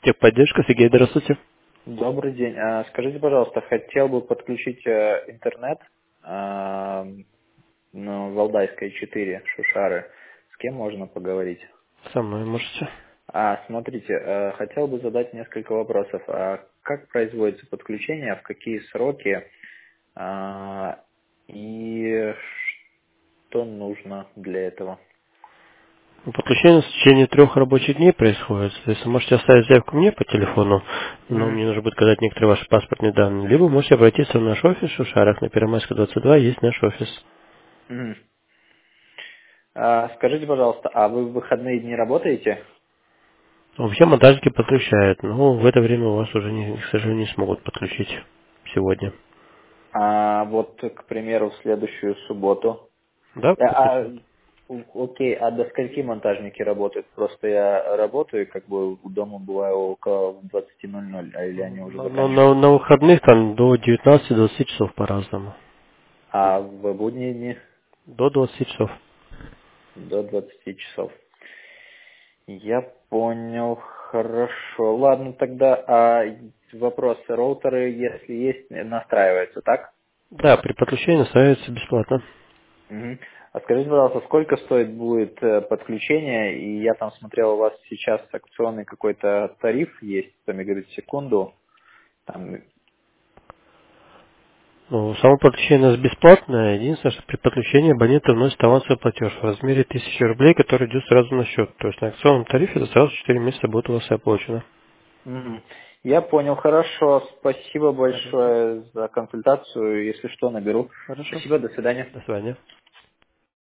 Техподдержка, Сергей, здравствуйте. Добрый день. Скажите, пожалуйста, хотел бы подключить интернет на Валдайской 4 Шушары. С кем можно поговорить? Со мной можете. Смотрите, хотел бы задать несколько вопросов. Как производится подключение, в какие сроки и что нужно для этого? Подключение в течение 3 рабочих дней происходит. То есть вы можете оставить заявку мне по телефону, но Мгм. мне нужно будет сказать некоторые ваши паспортные данные. Либо можете обратиться в наш офис в Шушарах на Первомайская 22, есть наш офис. Мгм. Скажите, пожалуйста, а вы в выходные дни работаете? Вообще монтажники подключают, но в это время у вас уже, к сожалению, не смогут подключить сегодня. Вот, к примеру, в следующую субботу. Да, А, подключают. окей, а до скольки монтажники работают? Просто я работаю, как бы у дома бываю около 20:00, или они уже заканчивают. На выходных там до 19-20 часов по-разному. А в будние дни До 20 часов. до 20 часов. Я понял, хорошо. Ладно, тогда вопрос. Роутеры, если есть, настраиваются, так? Да, при подключении ставится бесплатно. Мгм. А скажите, пожалуйста, сколько стоит будет подключение? И я там смотрел, у вас сейчас акционный какой-то тариф есть, 100 мегабит в секунду. Там, Ну, само подключение у нас бесплатное. Единственное, что при подключении абонент вносит авансовый платеж в размере 1000 рублей, который идет сразу на счет. То есть на акционном тарифе это сразу 4 месяца будет у вас оплачено. Мгм. Я понял, хорошо. Спасибо Хорошо. большое за консультацию. Если что, наберу. Хорошо. Спасибо, до свидания. До свидания.